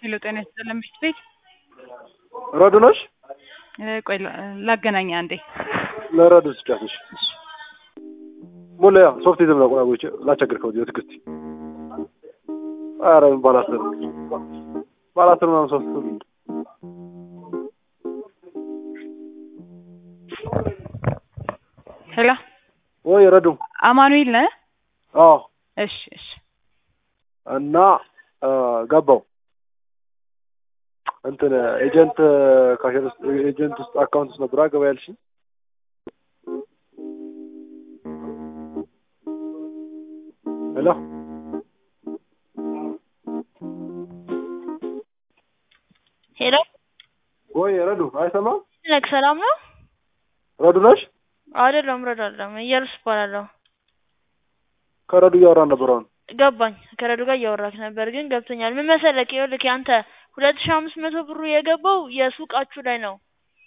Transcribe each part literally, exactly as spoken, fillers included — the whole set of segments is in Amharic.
ሄሎ ጤና ይስጥልኝ ምሽት ቤት ረዱ ነሽ? ቆይ ላገናኝ አንዴ። ለረዱ ስጫትሽ ሞላ ሶፍት ይዘም ነው ቆይቼ ላቸግርከው ዲዮ ትግስቲ አረ ባላስ ባላስ ነው ሶፍት ሄሎ ወይ ረዱ አማኑኤል ነህ? አዎ እሺ እሺ እና ገባው እንትን ኤጀንት ካሸር ኤጀንት ውስጥ አካውንት ውስጥ ነበር ገባ ያልሽ ሄሎ ሄሎ ወይ ረዱ አይሰማም ለክ ሰላም ነው ረዱ ነሽ አይደለም ረዱ አይደለም እየሩስ ባላለው ከረዱ ያወራ ነበር አሁን ገባኝ ከረዱ ጋር ያወራክ ነበር ግን ገብቶኛል ምን መሰለክ ይኸውልህ አንተ ሁለት ሺህ አምስት መቶ ብሩ የገባው የሱቃችሁ ላይ ነው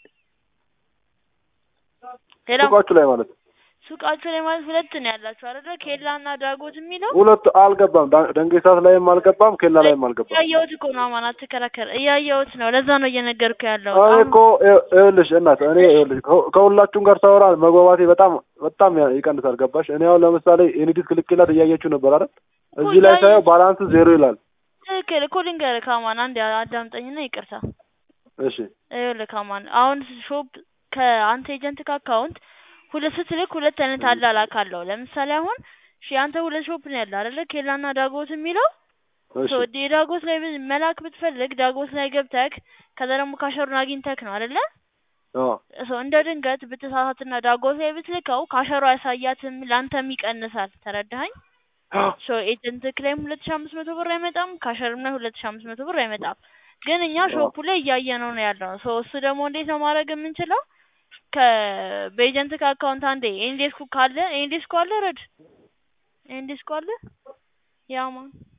ሱቃችሁ ላይ ማለት ሱቃችሁ ላይ ማለት ሁለት ነው ያላችሁ አይደል ኬላና ዳጎት የሚለው ሁለት አልገባም ደንገሳት ላይም አልገባም ኬላ ላይም አልገባም ያየሁት እኮ ነው ማና ተከራከረ ያየሁት ነው ለዛ ነው እየነገርኩ ያለው አይ እኮ ይኸውልሽ እናት እኔ ይኸውልሽ ከሁላችሁም ጋር ሳወራ መግባባቴ በጣም በጣም ይቀንሳል ገባሽ እኔ አሁን ለምሳሌ ኤኒዲስ ክልክላት እያየችሁ ነበር አይደል እዚህ ላይ ሳይው ባላንስ ዜሮ ይላል ትክክል እኮ ልንገርህ ካማን አንዴ አዳምጠኝና ይቅርታ እሺ ይኸውልህ ካማን አሁን ሾፕ ከአንተ ኤጀንት አካውንት ሁለት ስትልክ ሁለት አይነት አላላክ አለው ለምሳሌ አሁን እሺ አንተ ሁለት ሾፕ ነው ያለው አይደል ኬላና ዳጎት የሚለው እሺ ሶ ዳጎት ላይ መላክ ብትፈልግ ዳጎት ላይ ገብተክ ከዛ ደግሞ ካሸሩን አግኝተክ ነው አይደል አዎ ሶ እንደ ድንገት ብትሳሳትና ዳጎት ላይ ብትልከው ካሸሩ ያሳያትም ላንተም ይቀንሳል ተረዳኸኝ ሶ ኤጀንት ክሌም ሁለት ሺህ አምስት መቶ ብር አይመጣም ካሸሩም ላይ ሁለት ሺህ አምስት መቶ ብር አይመጣም ግን እኛ ሾፑ ላይ እያየነው ነው ያለው ሶ እሱ ደግሞ እንዴት ነው ማድረግ የምንችለው ከበኤጀንት አካውንት አንዴ ኤንዴስኩ ካለ ኤንዴስኩ አለ ረድ ኤንዴስኩ አለ ያማ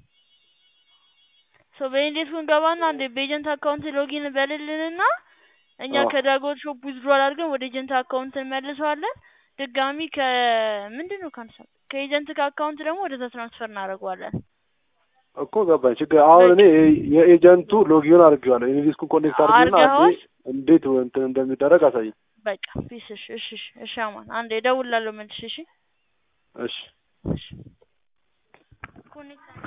ሶ በኤንዴስኩ እንገባና አንዴ በኤጀንት አካውንት ሎጊን በልልንና እኛ ከዳጎት ሾፕ ዊዝድሮል አድርገን ወደ ኤጀንት አካውንት እንመልሰዋለን ድጋሚ ከምንድነው ካንሰ ከኤጀንት አካውንት ደግሞ ወደ ትራንስፈር እናደርገዋለን እኮ ገባኝ ችግር አሁን እኔ የኤጀንቱ ሎጊን አድርጌዋለሁ ኤንዴስኩ ኮኔክት አድርጌና እንዴት እንትን እንደሚደረግ አሳይ በቃ ፒስ እሺ እሺ እሺ አማን አንዴ እደውላለሁ መልሽ እሺ እሺ እሺ ኮኔክት